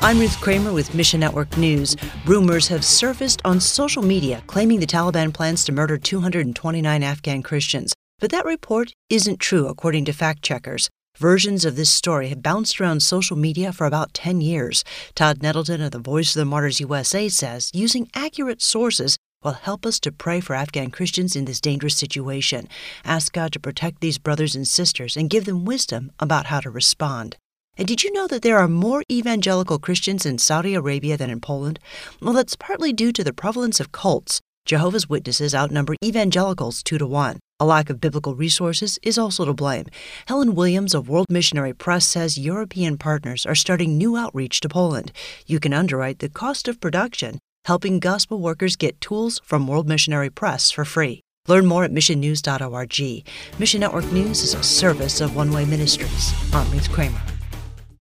I'm Ruth Kramer with Mission Network News. Rumors have surfaced on social media claiming the Taliban plans to murder 229 Afghan Christians. But that report isn't true, according to fact-checkers. Versions of this story have bounced around social media for about 10 years. Todd Nettleton of the Voice of the Martyrs USA says using accurate sources will help us to pray for Afghan Christians in this dangerous situation. Ask God to protect these brothers and sisters and give them wisdom about how to respond. And did you know that there are more evangelical Christians in Saudi Arabia than in Poland? Well, that's partly due to the prevalence of cults. Jehovah's Witnesses outnumber evangelicals 2-1. A lack of biblical resources is also to blame. Helen Williams of World Missionary Press says European partners are starting new outreach to Poland. You can underwrite the cost of production, helping gospel workers get tools from World Missionary Press for free. Learn more at missionnews.org. Mission Network News is a service of One Way Ministries. I'm Ruth Kramer.